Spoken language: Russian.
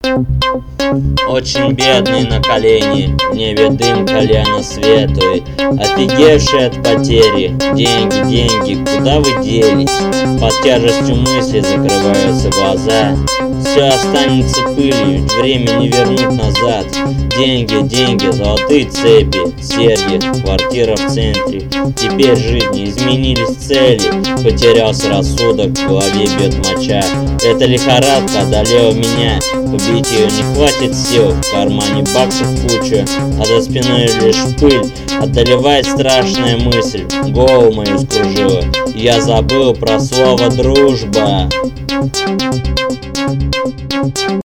Очень бедный на колени, в небе дым кальяна светлый, офигевший от потери. Деньги, деньги, куда вы делись? Под тяжестью мысли закрываются глаза. Все останется пылью, время не вернуть назад. Деньги, деньги, золотые цепи, серьги, квартира в центре. Теперь жизни изменились цели, потерялся рассудок, в голове бьет моча. Эта лихорадка одолела меня, победить ее не хватит сил. В кармане баксов куча, а за спиной лишь пыль. Одолевает страшная мысль, голову мою скружила. Я забыл про слово дружба.